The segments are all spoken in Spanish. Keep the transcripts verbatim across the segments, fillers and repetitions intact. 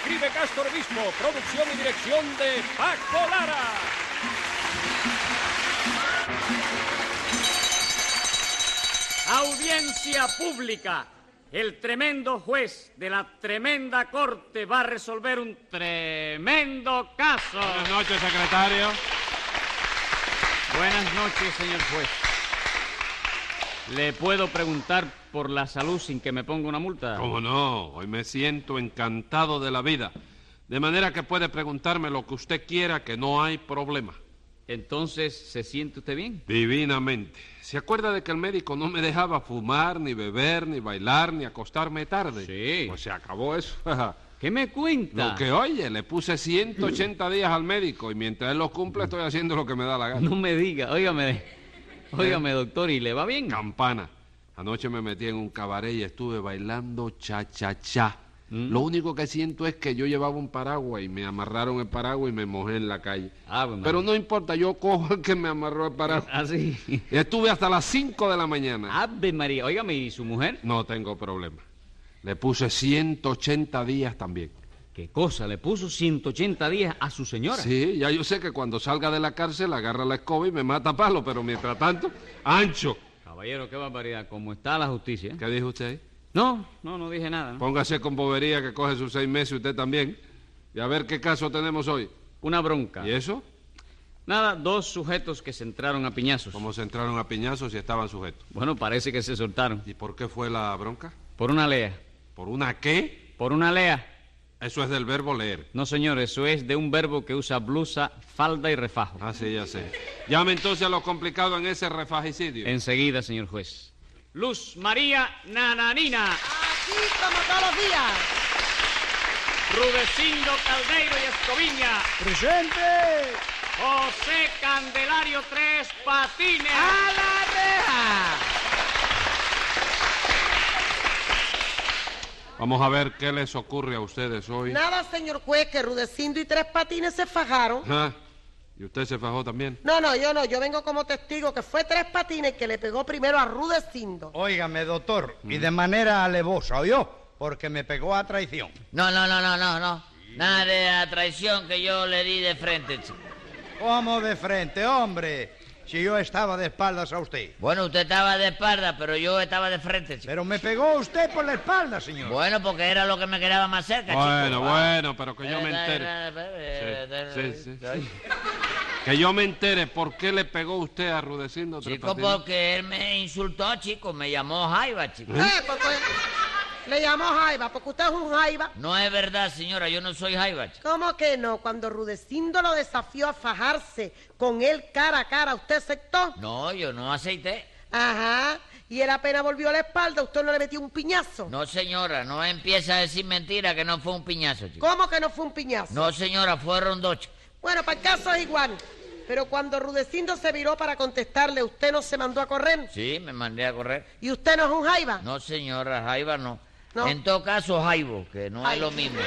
escribe Castro Obispo, producción y dirección de Paco Lara. Audiencia pública. El tremendo juez de la tremenda corte va a resolver un tremendo caso. Buenas noches, secretario. Buenas noches, señor juez. ¿Le puedo preguntar por la salud sin que me ponga una multa? ¿Cómo no? Hoy me siento encantado de la vida. De manera que puede preguntarme lo que usted quiera, que no hay problema. Entonces, ¿se siente usted bien? Divinamente. ¿Se acuerda de que el médico no me dejaba fumar, ni beber, ni bailar, ni acostarme tarde? Sí. Pues se acabó eso. ¿Qué me cuenta? Lo que oye, le puse ciento ochenta días al médico y mientras él los cumple estoy haciendo lo que me da la gana. No me diga, óigame, óigame, doctor, ¿y le va bien? Campana. Anoche me metí en un cabaret y estuve bailando cha-cha-cha. ¿Mm? Lo único que siento es que yo llevaba un paraguas y me amarraron el paraguas y me mojé en la calle. Ah, bueno. Pero no importa, yo cojo el que me amarró el paraguas. ¿Ah, sí? Y estuve hasta las cinco de la mañana. Ave María, óigame, ¿y su mujer? No tengo problema. Le puse ciento ochenta días también. ¿Qué cosa? ¿Le puso ciento ochenta días a su señora? Sí, ya yo sé que cuando salga de la cárcel agarra la escoba y me mata a palo, pero mientras tanto, ancho. Caballero, qué barbaridad. ¿Cómo está la justicia? ¿Qué dijo usted ahí? No, no, no dije nada, ¿no? Póngase con bobería que coge sus seis meses usted también. Y a ver qué caso tenemos hoy. Una bronca. ¿Y eso? Nada, dos sujetos que se entraron a piñazos. ¿Cómo se entraron a piñazos y estaban sujetos? Bueno, parece que se soltaron. ¿Y por qué fue la bronca? Por una lea. ¿Por una qué? Por una lea. Eso es del verbo leer. No, señor, eso es de un verbo que usa blusa, falda y refajo. Ah, sí, ya sé. Llame entonces a lo complicado en ese refagicidio. Enseguida, señor juez. Luz María Nananina. Aquí como todos los días. Rudecindo Caldeiro y Escoviña. ¡Presente! José Candelario Tres Patines. ¡A la reja! Vamos a ver qué les ocurre a ustedes hoy. Nada, señor juez, que Rudecindo y Tres Patines se fajaron. Ah, ¿y usted se fajó también? No, no, yo no, yo vengo como testigo que fue Tres Patines que le pegó primero a Rudecindo. Óigame, doctor, y de manera alevosa, ¿oyó? Porque me pegó a traición. No, no, no, no, no, no. Nada de la traición que yo le di de frente, chico. ¿Cómo de frente, hombre? Si yo estaba de espaldas a usted. Bueno, usted estaba de espalda, pero yo estaba de frente, chico. Pero me pegó usted por la espalda, señor. Bueno, porque era lo que me quedaba más cerca, chico. Bueno, Ah. bueno, pero que yo me entere. Sí, sí, sí, sí. Que yo me entere por qué le pegó usted a Rudecindo Tres Chico, Patines. porque él me insultó, chico, me llamó Jaiba, chico. Eh, porque le llamó Jaiba, porque usted es un Jaiba. No es verdad, señora, yo no soy Jaiba, chico. ¿Cómo que no? Cuando Rudecindo lo desafió a fajarse con él cara a cara, ¿usted aceptó? No, yo no aceité. Ajá. Y él apenas volvió a la espalda, ¿usted no le metió un piñazo? No, señora, no empieza a decir mentira que no fue un piñazo, chico. ¿Cómo que no fue un piñazo? No, señora, fueron dos, chico. Bueno, para el caso es igual. Pero cuando Rudecindo se viró para contestarle, ¿usted no se mandó a correr? Sí, me mandé a correr. ¿Y usted no es un Jaiba? No, señora, Jaiba no. No. En todo caso, Jaibo, que no es Jaibo. lo mismo.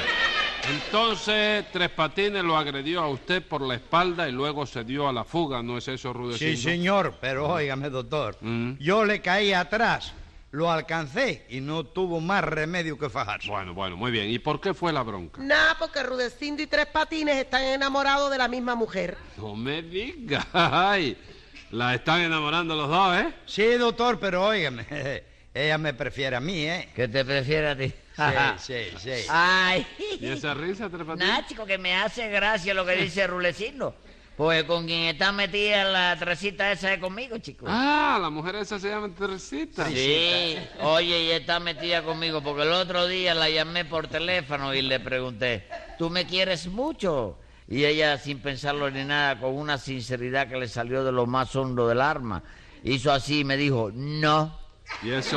Entonces, Tres Patines lo agredió a usted por la espalda y luego se dio a la fuga, ¿no es eso, Rudecindo? Sí, señor, pero óigame, doctor. Mm. Yo le caí atrás, lo alcancé y no tuvo más remedio que fajarse. Bueno, bueno, muy bien. ¿Y por qué fue la bronca? Nada, porque Rudecindo y Tres Patines están enamorados de la misma mujer. No me diga. Ay, la están enamorando los dos, ¿eh? Sí, doctor, pero óigame, ella me prefiere a mí, ¿eh? ¿Qué te prefiere a ti? Sí, sí, sí. Ay. ¿Y esa risa, Tres Patines? Nada, chico, que me hace gracia lo que dice Rudecindo. Pues con quien está metida la tresita esa es conmigo, chico. Ah, la mujer esa se llama Teresita. Sí, oye, y está metida conmigo porque el otro día la llamé por teléfono y le pregunté, ¿tú me quieres mucho? Y ella, sin pensarlo ni nada, con una sinceridad que le salió de lo más hondo del alma, hizo así y me dijo, no. Y eso,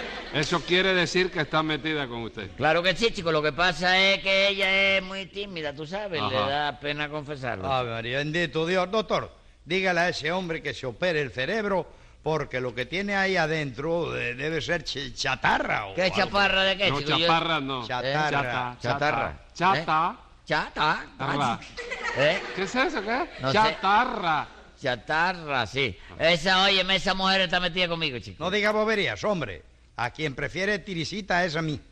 eso quiere decir que está metida con usted. Claro que sí, chico, lo que pasa es que ella es muy tímida, tú sabes, Ajá. le da pena confesarlo. Ave María, bendito Dios. Doctor, dígale a ese hombre que se opere el cerebro porque lo que tiene ahí adentro eh, debe ser ch- chatarra. O ¿Qué algo. chaparra de qué, No, chico? Yo- chaparra no. Chatarra. Chata, Chatarra. Chata. Chata. Tarra. ¿Eh? ¿Qué es eso, qué? No sé. Chatarra. Chatarra, sí. Esa, óyeme, esa mujer está metida conmigo, chico. No diga boberías, hombre. A quien prefiere Tirisita es a mí.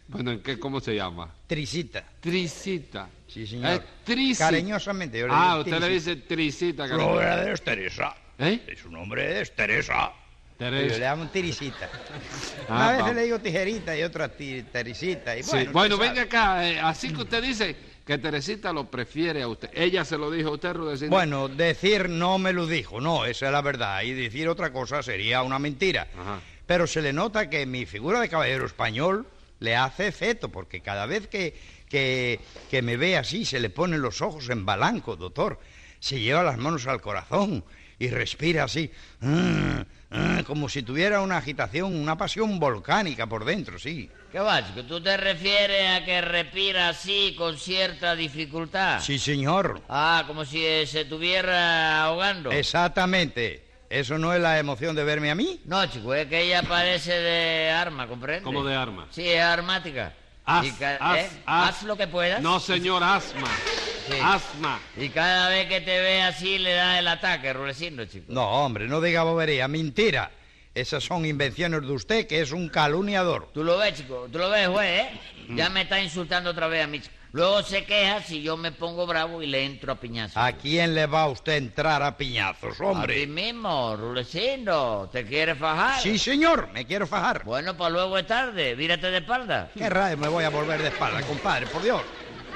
Bueno, ¿en qué, cómo se llama? Trisita. Trisita. Sí, señor. Es Trisi. Cariñosamente. Yo le Ah, digo usted le Trisita. dice Trisita. Su cariño. nombre es Teresa. ¿Eh? Su nombre es Teresa. Teresa. Yo le llamo Tirisita. Ah, Una vez va. le digo tijerita y otra ti- Teresita. Y Sí, bueno, bueno, usted venga sabe. acá, eh, así que usted dice que Teresita lo prefiere a usted. ¿Ella se lo dijo a usted, Rudecindo? Bueno, decir no me lo dijo, no, esa es la verdad. Y decir otra cosa sería una mentira. Ajá. Pero se le nota que mi figura de caballero español le hace efecto, porque cada vez que, que, que me ve así se le ponen los ojos en blanco, doctor. Se lleva las manos al corazón y respira así, mm, mm, como si tuviera una agitación, una pasión volcánica por dentro, sí. ¿Qué va, chico? ¿Tú te refieres a que respira así con cierta dificultad? Sí, señor. Ah, como si eh, se estuviera ahogando. Exactamente. ¿Eso no es la emoción de verme a mí? No, chico, es que ella parece de arma, ¿comprende? ¿Cómo de arma? Sí, es armática. Haz, Y ca- haz, ¿eh? haz. Haz lo que puedas. No, señor, asma. Sí. Asma. Y cada vez que te ve así le da el ataque, Rulecindo, chico. No, hombre, no diga bobería, mentira. Esas son invenciones de usted, que es un calumniador. Tú lo ves, chico, tú lo ves, juez, ¿eh? Mm. Ya me está insultando otra vez a mí, chico. Luego se queja si yo me pongo bravo y le entro a piñazos. ¿A quién le va usted a entrar a piñazos, A ti hombre? mismo, Rulecindo. ¿Te quieres fajar? Sí, señor, me quiero fajar. Bueno, pues luego es tarde. Vírate de espalda. ¿Qué rayos me voy a volver de espalda, compadre? Por Dios.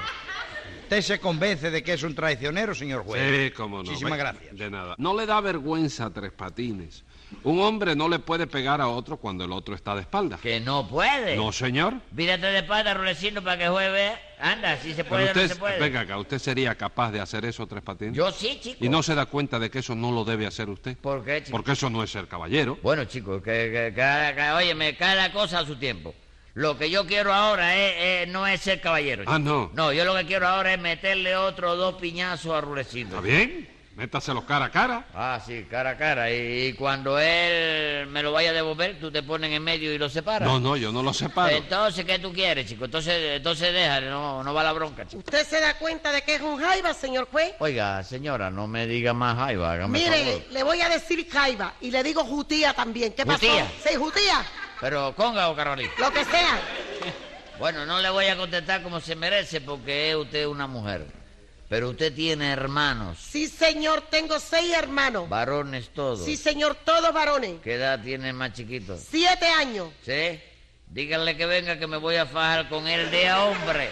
¿Usted se convence de que es un traicionero, señor juez? Sí, cómo no. Muchísimas Venga, gracias. De nada. No le da vergüenza a Tres Patines. Un hombre no le puede pegar a otro cuando el otro está de espalda. Que no puede. No, señor. Vírate de espalda, Rulecindo, para que el juez vea. Anda, si se puede Pero o usted, no se puede. venga acá, ¿usted sería capaz de hacer eso, Tres Patines? Yo sí, chico. ¿Y no se da cuenta de que eso no lo debe hacer usted? ¿Por qué, chico? Porque eso no es ser caballero. Bueno, chicos, que, que, cada, cada- óyeme, cada cosa a su tiempo. Lo que yo quiero ahora es, es- no es ser caballero. Ah, chico. no. No, yo lo que quiero ahora es meterle otros dos piñazos a Rulecindo. ¿Está bien? Métaselo cara a cara. Ah, sí, cara a cara. Y, y cuando él me lo vaya a devolver, tú te pones en medio y lo separas. No, no, yo no lo separo. Entonces, ¿qué tú quieres, chico? Entonces, entonces déjale, no, no va la bronca, chico. ¿Usted se da cuenta de que es un jaiba, señor juez? Oiga, señora, no me diga más jaiba, hágame Mire, favor. le voy a decir jaiba y le digo jutía también. ¿Qué pasó? ¿Jutía? Sí, jutía, Pero conga o carolito. lo que sea. Bueno, no le voy a contestar como se merece porque es usted una mujer. Pero usted tiene hermanos, Sí, señor, tengo seis hermanos. varones todos. Sí, señor, todos varones. ¿Qué edad tiene el más chiquito? Siete años. ¿Sí? Díganle que venga que me voy a fajar con él de a hombre.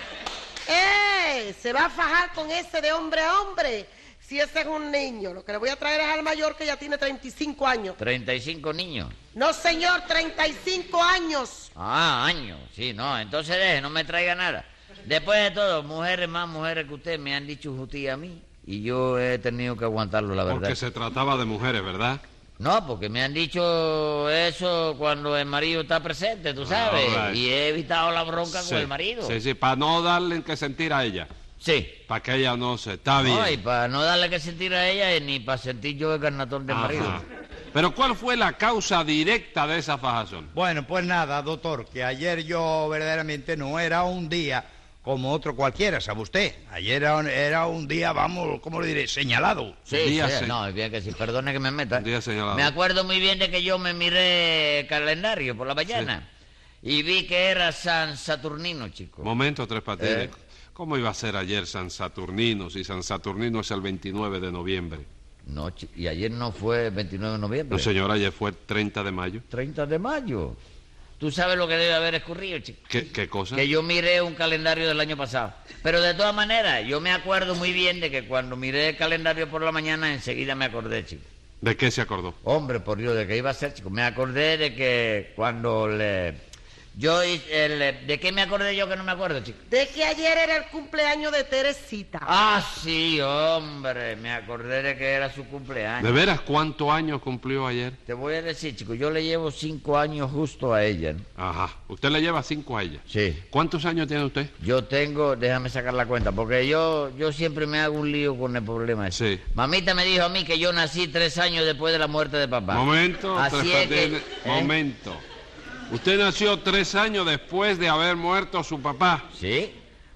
¡Eh! Se va a fajar con ese de hombre a hombre. Si ese es un niño, lo que le voy a traer es al mayor que ya tiene treinta y cinco años. treinta y cinco niños. No, señor, treinta y cinco años. Ah, años. Sí, no, entonces deje, no me traiga nada. Después de todo, mujeres más mujeres que usted me han dicho jutía a mí. Y yo he tenido que aguantarlo, la verdad. Porque se trataba de mujeres, ¿verdad? No, porque me han dicho eso cuando el marido está presente, tú sabes. Ah, all right. Y he evitado la bronca Sí, con el marido. Sí, sí, para no darle que sentir a ella. Sí. Para que ella no se... Está bien. No, y para no darle que sentir a ella y ni para sentir yo el carnatón del Ajá. marido. Pero ¿cuál fue la causa directa de esa fajazón? Bueno, pues nada, doctor, que ayer yo verdaderamente no era un día como otro cualquiera, ¿sabe usted? Ayer era, un- era un día, vamos, ¿cómo le diré? Señalado. Sí, Día sí, se- no, es bien que sí, perdone que me meta. Un día señalado. Me acuerdo muy bien de que yo me miré el calendario por la mañana y vi que era San Saturnino, chico. Momento, Tres Patines. Eh. ¿Cómo iba a ser ayer San Saturnino si San Saturnino es el veintinueve de noviembre? No, chi- y ayer no fue el veintinueve de noviembre. No, señor, ayer fue el treinta de mayo. treinta de mayo. Tú sabes lo que debe haber escurrido, chico. ¿Qué, qué cosa? Que yo miré un calendario del año pasado. Pero de todas maneras, yo me acuerdo muy bien de que cuando miré el calendario por la mañana, enseguida me acordé, chico. ¿De qué se acordó? Hombre, por Dios, ¿de qué iba a ser, chico? Me acordé de que cuando le... Yo, hice el- ¿de qué me acordé yo que no me acuerdo, chico? De que ayer era el cumpleaños de Teresita. Ah, sí, hombre, me acordé de que era su cumpleaños. ¿De veras cuántos años cumplió ayer? Te voy a decir, chico, yo le llevo cinco años justo a ella, ¿no? Ajá. Usted le lleva cinco a ella. Sí. ¿Cuántos años tiene usted? Yo tengo, déjame sacar la cuenta, porque yo, yo siempre me hago un lío con el problema ese. Sí. Mamita me dijo a mí que yo nací tres años después de la muerte de papá. Momento, Así Tres es que... Patines, ¿eh? momento. Usted nació tres años después de haber muerto su papá. Sí.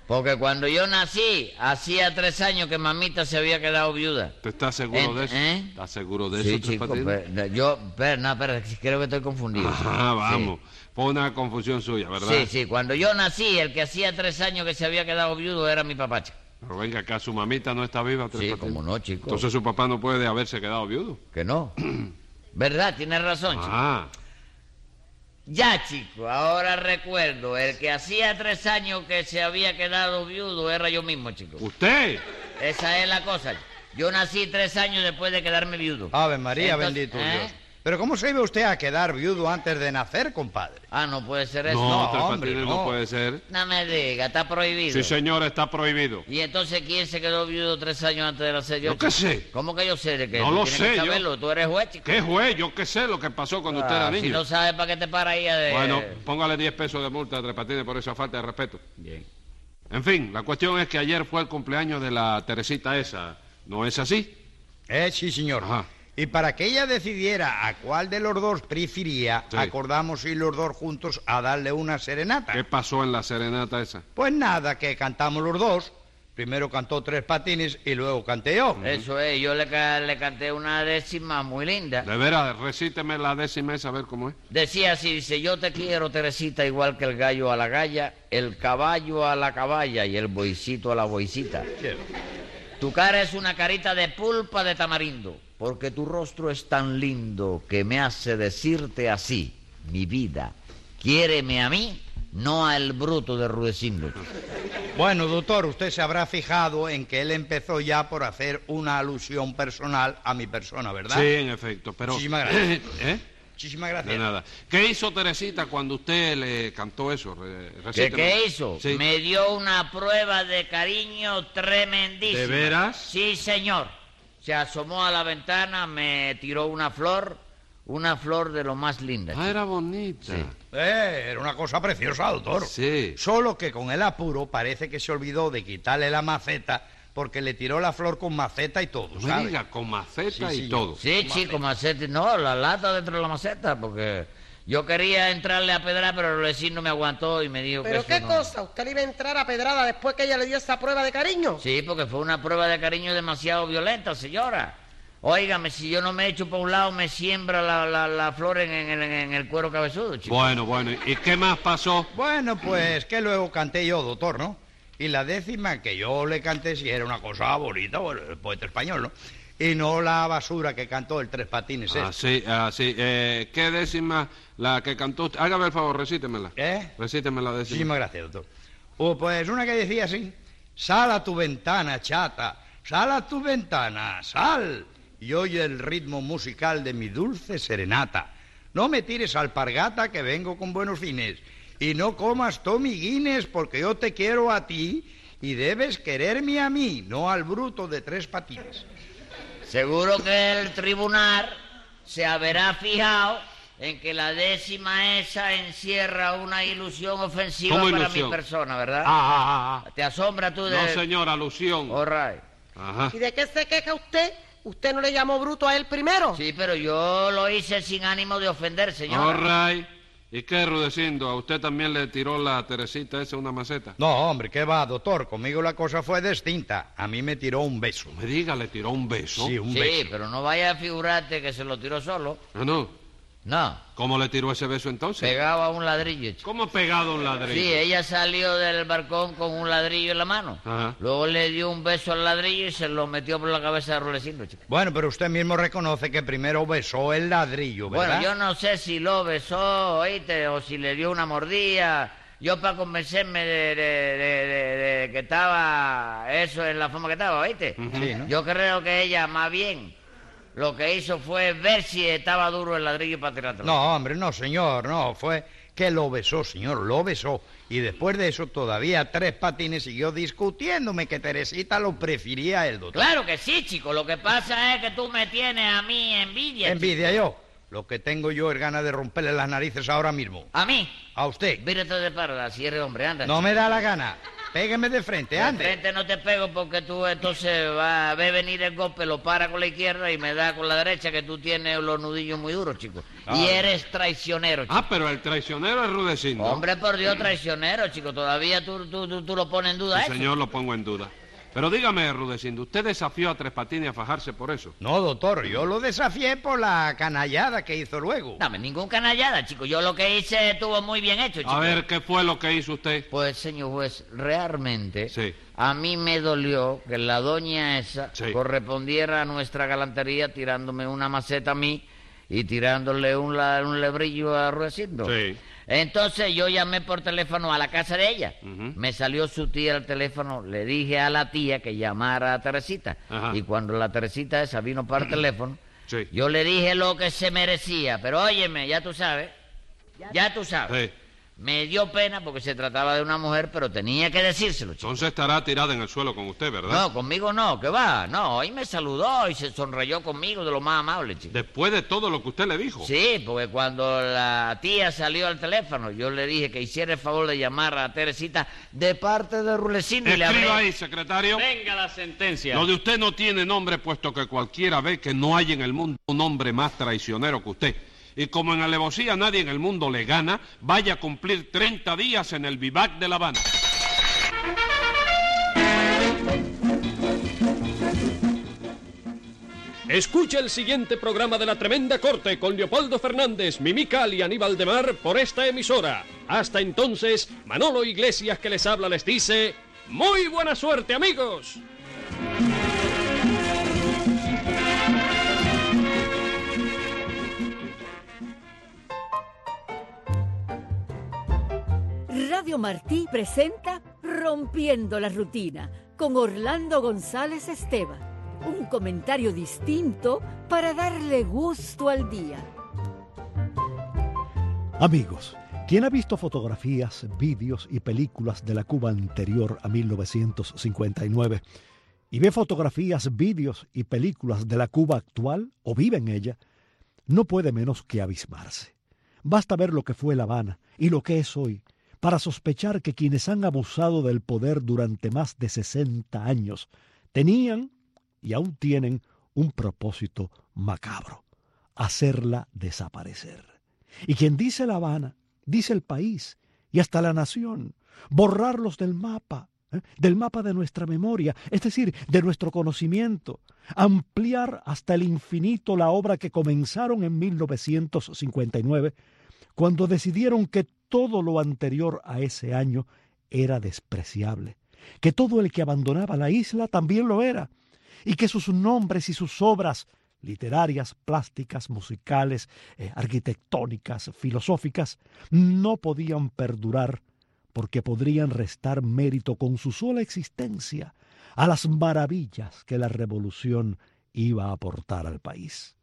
Porque cuando yo nací, hacía tres años que mamita se había quedado viuda. ¿Usted está seguro Ent- de eso? ¿eh? ¿Está seguro de Sí, eso, Tres chico, Patines? pero, yo, pero, no, pero creo que estoy confundido. Ah, Sí. vamos. Fue una confusión suya, ¿verdad? Sí, sí, cuando yo nací, el que hacía tres años que se había quedado viudo era mi papá, chico. Pero venga acá, su mamita no está viva, Tres Sí, Patines. cómo no, chico. Entonces su papá no puede haberse quedado viudo. Que no. ¿Verdad? Tienes razón, chico. Ah, Ya, chico, ahora recuerdo, el que hacía tres años que se había quedado viudo era yo mismo, chico. ¿usted? Esa es la cosa. Yo nací tres años después de quedarme viudo. Ave María, Entonces, bendito ¿eh? Dios. Pero ¿cómo se iba usted a quedar viudo antes de nacer, compadre? Ah, no puede ser eso. No, No, Tres hombre, Patines no. no. puede ser. No me diga, está prohibido. Sí, señor, está prohibido. ¿Y entonces quién se quedó viudo tres años antes de nacer yo? Yo qué chico? sé. ¿Cómo que yo sé de qué? No Tú lo tienes sé, que yo. saberlo. Tú eres juez, chico. ¿Qué juez? Yo qué sé lo que pasó cuando usted Ah, era si niño. no sabes, ¿para qué te para ahí a de... Bueno, póngale diez pesos de multa a Tres Patines por esa falta de respeto. Bien. En fin, la cuestión es que ayer fue el cumpleaños de la Teresita esa. ¿No es así? Eh, sí, señor. Ajá. Y para que ella decidiera a cuál de los dos prefería, Sí. acordamos ir los dos juntos a darle una serenata. ¿Qué pasó en la serenata esa? Pues nada, que cantamos los dos. Primero cantó Tres Patines y luego canté yo. Eso es, yo le, ca- le canté una décima muy linda. De veras, recíteme la décima esa, a ver cómo es. Decía así, dice, yo te quiero, Teresita, igual que el gallo a la galla, el caballo a la caballa y el boicito a la boicita. Tu cara es una carita de pulpa de tamarindo, porque tu rostro es tan lindo que me hace decirte así, mi vida, quiéreme a mí, no al bruto de Rudecindo. Bueno, doctor, usted se habrá fijado en que él empezó ya por hacer una alusión personal a mi persona, ¿verdad? Sí, en efecto, pero... Muchísimas gracias. ¿Eh? Muchísimas De gracias. nada. ¿Qué hizo Teresita cuando usted le cantó eso? Re- ¿Qué, recíteme. qué hizo? Sí. Me dio una prueba de cariño tremendísima. ¿De veras? Sí, señor. Se asomó a la ventana, me tiró una flor, una flor de lo más linda. Ah, era bonita. Sí. Eh, era una cosa preciosa, doctor. Sí. Solo que con el apuro parece que se olvidó de quitarle la maceta porque le tiró la flor con maceta y todo, No me ¿sabe? diga, con maceta Sí, y sí, todo. Sí, chico, maceta. No, la lata dentro de la maceta, porque yo quería entrarle a pedrar, pero el vecino me aguantó y me dijo ¿Pero que qué eso no. cosa? ¿Usted le iba a entrar a pedrada después que ella le dio esa prueba de cariño? Sí, porque fue una prueba de cariño demasiado violenta, señora. Óigame, si yo no me echo por un lado, me siembra la, la, la flor en, en- en el cuero cabezudo, chico. Bueno, bueno. ¿Y qué más pasó? Bueno, pues que luego canté yo, doctor, ¿no? Y la décima que yo le canté sí era una cosa bonita, bueno, el poeta español, ¿no? Y no la basura que cantó el Tres Patines. Ah, este. sí, ah, sí. Eh, ¿Qué décima la que cantó usted? Hágame el favor, recítemela. ¿Eh? Recíteme la décima. Muchísimas gracias, doctor. Oh, pues una que decía así: sal a tu ventana, chata, sal a tu ventana, sal, y oye el ritmo musical de mi dulce serenata. No me tires alpargata que vengo con buenos fines, y no comas Tommy Guinness porque yo te quiero a ti y debes quererme a mí, no al bruto de Tres Patines. Seguro que el tribunal se habrá fijado en que la décima esa encierra una ilusión ofensiva ¿Cómo para ilusión? mi persona, ¿verdad? Ah, ah, ah, ¿Te asombra tú ah. de...? No, señor, alusión. All right. Ajá. ¿Y de qué se queja usted? ¿Usted no le llamó bruto a él primero? Sí, pero yo lo hice sin ánimo de ofender, señora. All right. ¿Y qué, Rudecindo? ¿A usted también le tiró la Teresita esa una maceta? No, hombre, ¿qué va, doctor? Conmigo la cosa fue distinta. A mí me tiró un beso. No me diga, le tiró un beso. Sí, un Sí, beso. pero no vaya a figurarte que se lo tiró solo. Ah, no. No, ¿Cómo le tiró ese beso entonces? pegado a un ladrillo, chico. ¿Cómo pegado a un ladrillo? Sí, ella salió del balcón con un ladrillo en la mano. Ajá. Luego le dio un beso al ladrillo y se lo metió por la cabeza de Rulecindo, chico. Bueno, pero usted mismo reconoce que primero besó el ladrillo, ¿verdad? Bueno, yo no sé si lo besó, oíste, o si le dio una mordida. Yo para convencerme de, de- de- de- de que estaba eso en la forma que estaba, oíste. Sí, ¿no? Yo creo que ella más bien lo que hizo fue ver si estaba duro el ladrillo para tirarlo. No, hombre, no, señor, no, fue que lo besó, señor, lo besó. Y después de eso todavía Tres Patines siguió discutiéndome que Teresita lo prefería a él, doctor. Claro que sí, chico. Lo que pasa es que tú me tienes a mí envidia. Envidia yo. Lo que tengo yo es ganas de romperle las narices ahora mismo. chico. A mí. A usted. Vírate de parda, si eres hombre, anda. No me da la gana. pégueme de frente, De ande. frente no te pego porque tú entonces vas a ver venir el golpe, lo para con la izquierda y me da con la derecha, que tú tienes los nudillos muy duros, chico. Ah, Y eres traicionero, chico. Ah, pero el traicionero es Rudecindo. Hombre, por Dios, traicionero, chico. Todavía tú, tú, tú, tú lo pones en duda, Sí, eso. señor, lo pongo en duda. Pero dígame, Rudecindo, ¿usted desafió a Tres Patines a fajarse por eso? No, doctor, yo lo desafié por la canallada que hizo luego. Dame ningún canallada, chico. Yo lo que hice estuvo muy bien hecho, chico. A ver, ¿qué fue lo que hizo usted? Pues, señor juez, realmente Sí. a mí me dolió que la doña esa Sí. correspondiera a nuestra galantería tirándome una maceta a mí y tirándole un, la- un lebrillo a Rudecindo. Sí. Entonces yo llamé por teléfono a la casa de ella. Ujú. Me salió su tía al teléfono, le dije a la tía que llamara a Teresita. Ajá. Y cuando la Teresita esa vino para el teléfono, Sí. yo le dije lo que se merecía. Pero óyeme, ya tú sabes, ya tú sabes. Sí. Me dio pena porque se trataba de una mujer, pero tenía que decírselo, chico. Entonces estará tirada en el suelo con usted, ¿verdad? No, conmigo no, que va. No, ahí me saludó y se sonreyó conmigo de lo más amable, chico. Después de todo lo que usted le dijo. Sí, porque cuando la tía salió al teléfono, yo le dije que hiciera el favor de llamar a Teresita de parte de Rudecindo y le hablé. Escriba ahí, secretario. Venga la sentencia. Lo de usted no tiene nombre, puesto que cualquiera ve que no hay en el mundo un hombre más traicionero que usted. Y como en alevosía nadie en el mundo le gana, vaya a cumplir treinta días en el vivac de La Habana. Escucha el siguiente programa de La Tremenda Corte con Leopoldo Fernández, Mimical y Aníbal de Mar por esta emisora. Hasta entonces, Manolo Iglesias que les habla les dice... ¡Muy buena suerte, amigos! Radio Martí presenta Rompiendo la Rutina con Orlando González Esteban. Un comentario distinto para darle gusto al día. Amigos, ¿quién ha visto fotografías, vídeos y películas de la Cuba anterior a mil novecientos cincuenta y nueve y ve fotografías, vídeos y películas de la Cuba actual o vive en ella, no puede menos que abismarse? Basta ver lo que fue La Habana y lo que es hoy para sospechar que quienes han abusado del poder durante más de sesenta años tenían y aún tienen un propósito macabro: hacerla desaparecer. Y quien dice La Habana, dice el país y hasta la nación, borrarlos del mapa, ¿eh? del mapa de nuestra memoria, es decir, de nuestro conocimiento, ampliar hasta el infinito la obra que comenzaron en mil novecientos cincuenta y nueve, cuando decidieron que todo lo anterior a ese año era despreciable, que todo el que abandonaba la isla también lo era, y que sus nombres y sus obras literarias, plásticas, musicales, eh, arquitectónicas, filosóficas, no podían perdurar porque podrían restar mérito con su sola existencia a las maravillas que la revolución iba a aportar al país.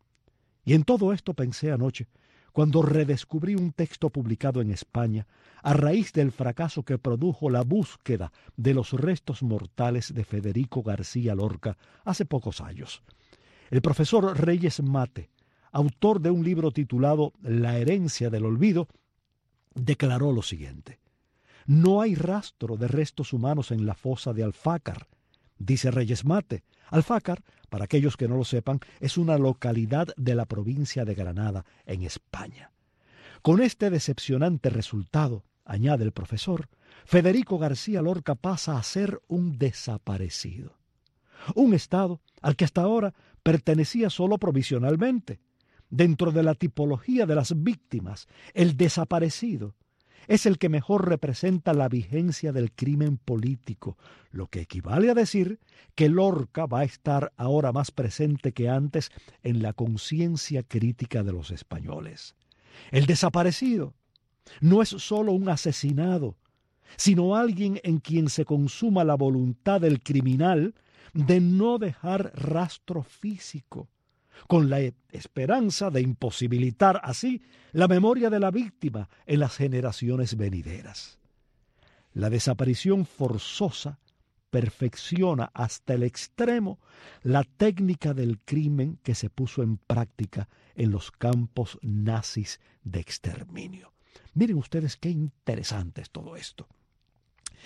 Y en todo esto pensé anoche, cuando redescubrí un texto publicado en España a raíz del fracaso que produjo la búsqueda de los restos mortales de Federico García Lorca hace pocos años. El profesor Reyes Mate, autor de un libro titulado La herencia del olvido, declaró lo siguiente: no hay rastro de restos humanos en la fosa de Alfácar. Dice Reyes Mate, Alfácar, para aquellos que no lo sepan, es una localidad de la provincia de Granada, en España. Con este decepcionante resultado, añade el profesor, Federico García Lorca pasa a ser un desaparecido. Un estado al que hasta ahora pertenecía solo provisionalmente. Dentro de la tipología de las víctimas, el desaparecido es el que mejor representa la vigencia del crimen político, lo que equivale a decir que Lorca va a estar ahora más presente que antes en la conciencia crítica de los españoles. El desaparecido no es solo un asesinado, sino alguien en quien se consuma la voluntad del criminal de no dejar rastro físico, con la esperanza de imposibilitar así la memoria de la víctima en las generaciones venideras. La desaparición forzosa perfecciona hasta el extremo la técnica del crimen que se puso en práctica en los campos nazis de exterminio. Miren ustedes qué interesante es todo esto.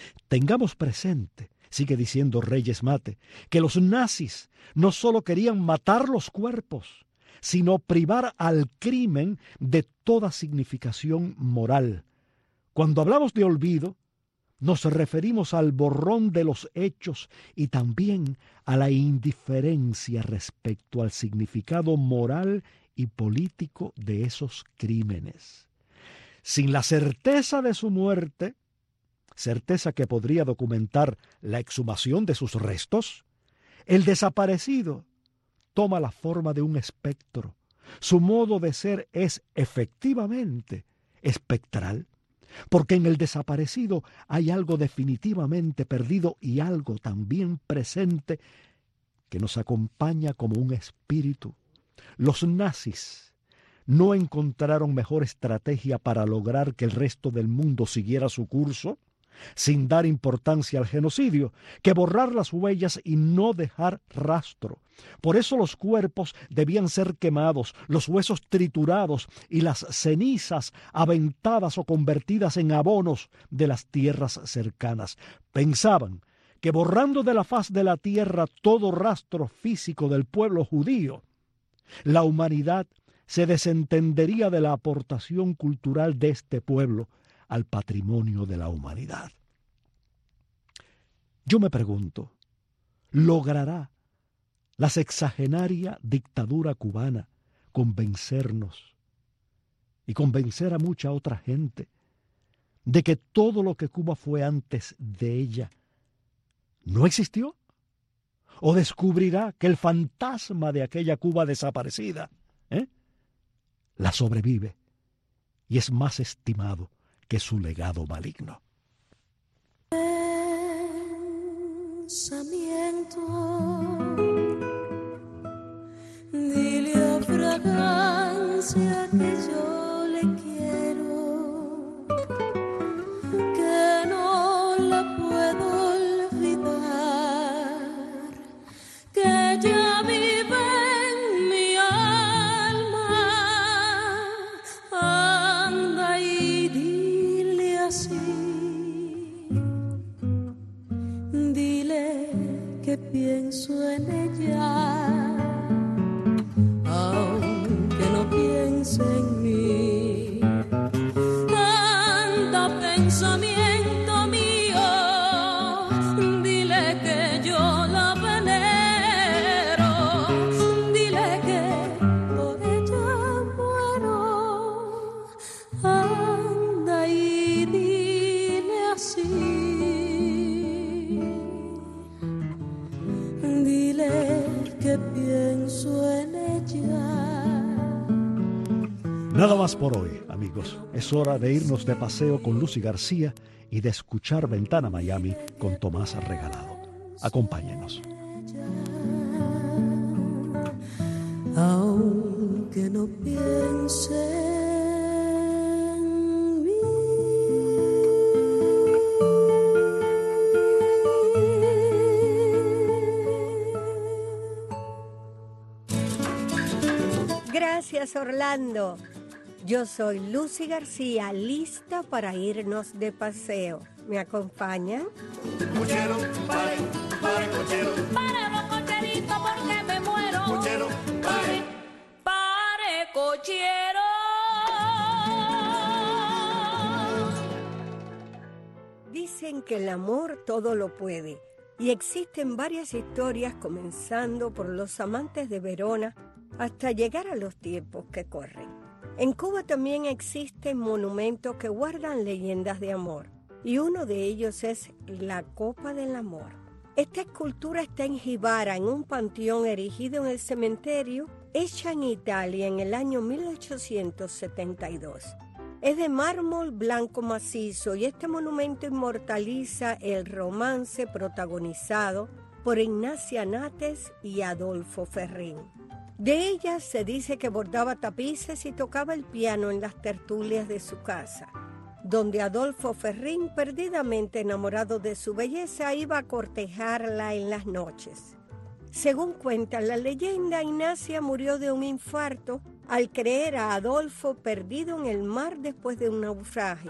Tengamos presente, sigue diciendo Reyes Mate, que los nazis no solo querían matar los cuerpos, sino privar al crimen de toda significación moral. Cuando hablamos de olvido, nos referimos al borrón de los hechos y también a la indiferencia respecto al significado moral y político de esos crímenes. Sin la certeza de su muerte, certeza que podría documentar la exhumación de sus restos, el desaparecido toma la forma de un espectro. Su modo de ser es efectivamente espectral, porque en el desaparecido hay algo definitivamente perdido y algo también presente que nos acompaña como un espíritu. Los nazis no encontraron mejor estrategia para lograr que el resto del mundo siguiera su curso, sin dar importancia al genocidio, que borrar las huellas y no dejar rastro. Por eso los cuerpos debían ser quemados, los huesos triturados y las cenizas aventadas o convertidas en abonos de las tierras cercanas. Pensaban que borrando de la faz de la tierra todo rastro físico del pueblo judío, la humanidad se desentendería de la aportación cultural de este pueblo al patrimonio de la humanidad. Yo me pregunto, ¿logrará la sexagenaria dictadura cubana convencernos y convencer a mucha otra gente de que todo lo que Cuba fue antes de ella no existió? ¿O descubrirá que el fantasma de aquella Cuba desaparecida ¿eh? la sobrevive y es más estimado que su legado maligno? Pensamiento, dile a fragancia que yo le quiero, que no la puedo olvidar, que ya vive en mi alma. Anda y dile así, dile que pienso en ella, aunque no piense en mí. Anda, pensamiento mío, dile que yo la venero, dile que por ella muero. Anda y dile así, dile que pienso en ella. Nada más por hoy, amigos. Es hora de irnos de paseo con Lucy García y de escuchar Ventana Miami con Tomás Regalado. Acompáñenos. Aunque no piense en mí. Gracias, Orlando. Yo soy Lucy García, lista para irnos de paseo. ¿Me acompañan? Cochero, pare, pare, cochero. Para los cocheritos porque me muero. Cochero, pare. Pare, cochero. Dicen que el amor todo lo puede. Y existen varias historias, comenzando por los amantes de Verona hasta llegar a los tiempos que corren. En Cuba también existen monumentos que guardan leyendas de amor, y uno de ellos es la Copa del Amor. Esta escultura está en Jibara, en un panteón erigido en el cementerio, hecha en Italia en el año mil ochocientos setenta y dos. Es de mármol blanco macizo y este monumento inmortaliza el romance protagonizado por Ignacia Nates y Adolfo Ferrín. De ella se dice que bordaba tapices y tocaba el piano en las tertulias de su casa, donde Adolfo Ferrín, perdidamente enamorado de su belleza, iba a cortejarla en las noches. Según cuenta la leyenda, Ignacia murió de un infarto al creer a Adolfo perdido en el mar después de un naufragio.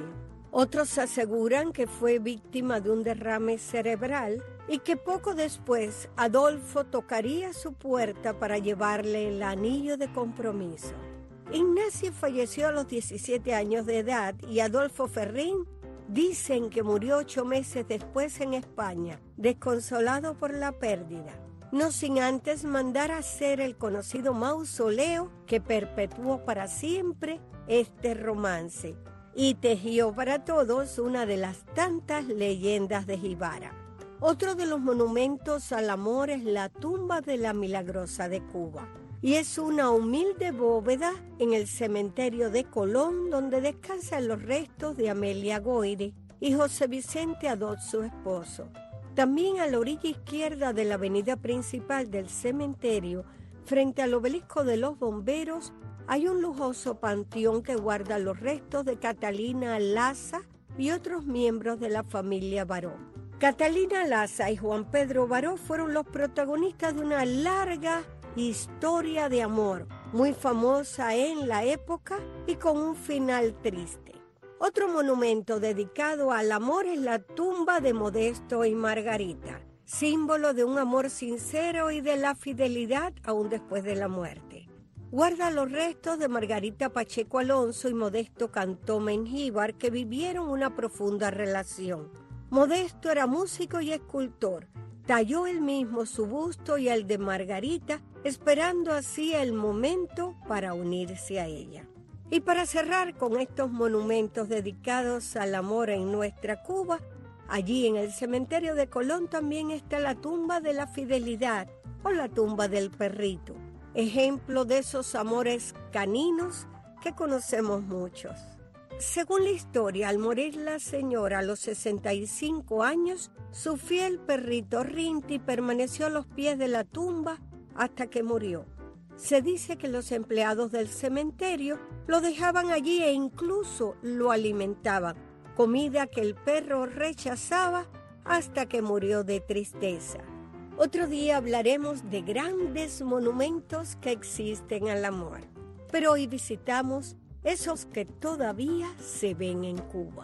Otros aseguran que fue víctima de un derrame cerebral y que poco después Adolfo tocaría su puerta para llevarle el anillo de compromiso. Ignacio falleció a los diecisiete años de edad y Adolfo Ferrín dicen que murió ocho meses después en España, desconsolado por la pérdida, no sin antes mandar hacer el conocido mausoleo que perpetuó para siempre este romance y tejió para todos una de las tantas leyendas de Jibara. Otro de los monumentos al amor es la tumba de la Milagrosa de Cuba, y es una humilde bóveda en el cementerio de Colón donde descansan los restos de Amelia Goiri y José Vicente Adot, su esposo. También a la orilla izquierda de la avenida principal del cementerio, frente al obelisco de los bomberos, hay un lujoso panteón que guarda los restos de Catalina Laza y otros miembros de la familia Baró. Catalina Laza y Juan Pedro Baró fueron los protagonistas de una larga historia de amor, muy famosa en la época y con un final triste. Otro monumento dedicado al amor es la tumba de Modesto y Margarita, símbolo de un amor sincero y de la fidelidad aún después de la muerte. Guarda los restos de Margarita Pacheco Alonso y Modesto Cantó Mengíbar, que vivieron una profunda relación. Modesto era músico y escultor. Talló él mismo su busto y el de Margarita, esperando así el momento para unirse a ella. Y para cerrar con estos monumentos dedicados al amor en nuestra Cuba, allí en el cementerio de Colón también está la tumba de la fidelidad o la tumba del perrito, ejemplo de esos amores caninos que conocemos muchos. Según la historia, al morir la señora a los sesenta y cinco años, su fiel perrito Rinti permaneció a los pies de la tumba hasta que murió. Se dice que los empleados del cementerio lo dejaban allí e incluso lo alimentaban, comida que el perro rechazaba hasta que murió de tristeza. Otro día hablaremos de grandes monumentos que existen al amor, pero hoy visitamos esos que todavía se ven en Cuba.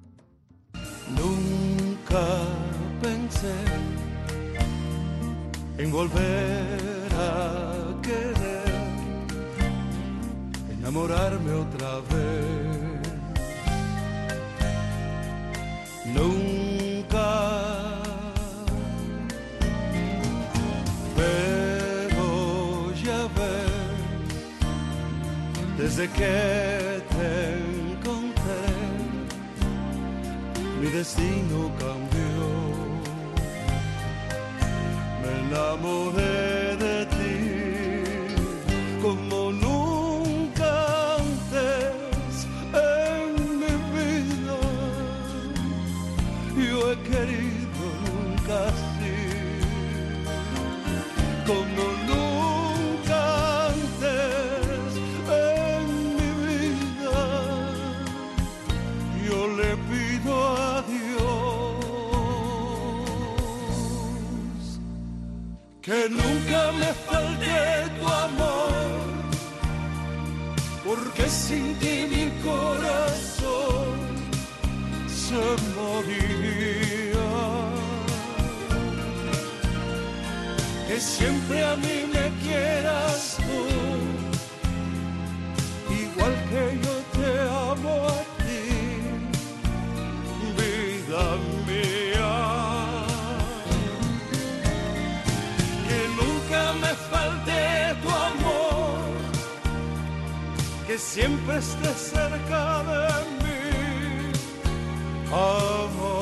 Nunca pensé en volver a querer, enamorarme otra vez. Nunca, pero ya ves, desde que te encontré, mi destino cambió. Me enamoré de ti como nunca antes en mi vida. Yo he querido nunca así, como nunca antes en mi vida. Yo le pido a Dios que nunca me falte tu amor, porque sin ti mi corazón se moriría. Que siempre a mí me quieras tú, igual que yo te amo a ti, vida mía. Que nunca me falte tu amor, que siempre estés cerca de mí, amor.